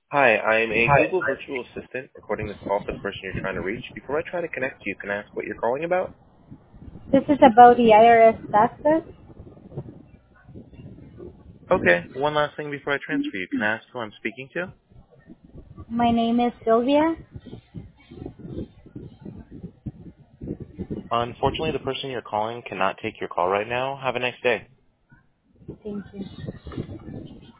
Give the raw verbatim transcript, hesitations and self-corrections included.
Hi, I'm a Hi. Google virtual assistant recording this call for the person you're trying to reach. Before I try to connect you, can I ask what you're calling about? This is about the I R S taxes. Okay, one last thing before I transfer you. Can I ask who I'm speaking to? My name is Sylvia. Unfortunately, the person you're calling cannot take your call right now. Have a nice day. Thank you.